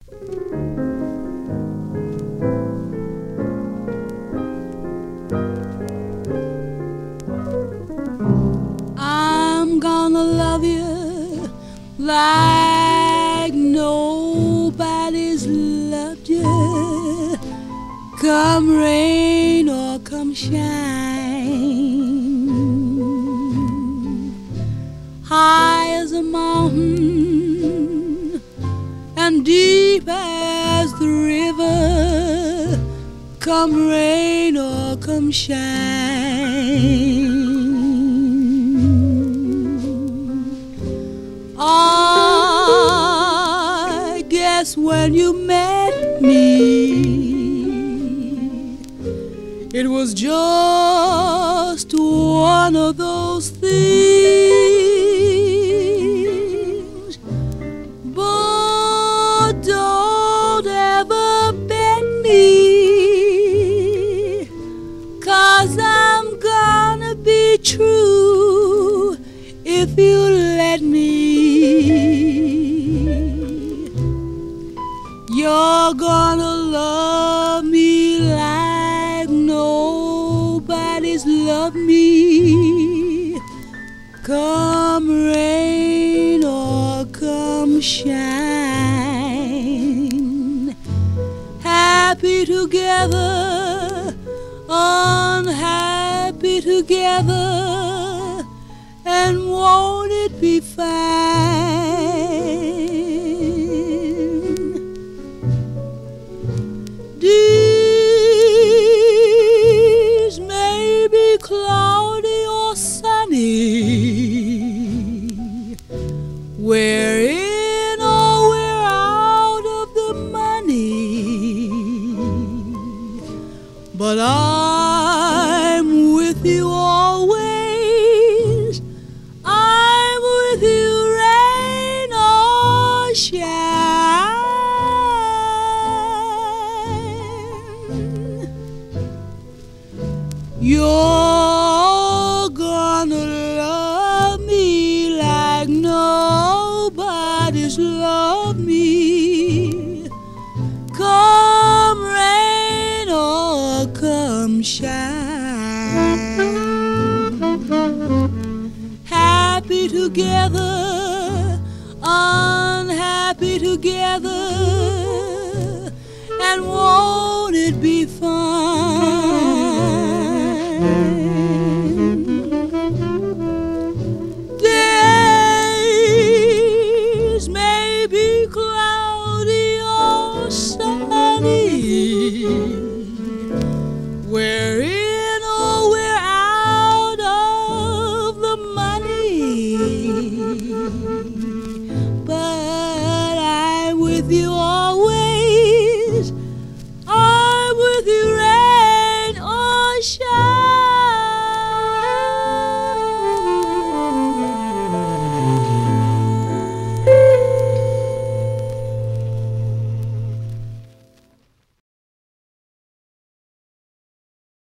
I'm gonna love you like nobody's loved you, come rain or come shine. High as a mountain and deep as the river, come rain or come shine. I guess when you met me, it was just one of those things. But don't ever bet me, 'cause I'm gonna be true if you let me. You're gonna love me like nobody's loved me, come rain or come shine. Happy together, unhappy together, and won't it be fine? Days may be cloudy or sunny, we're in or we're out of the money, but I'm with you always. I'm with you rain or shine. You're gonna love me like nobody's loved me, come rain or come shine. Happy together, unhappy together, and won't it be fun?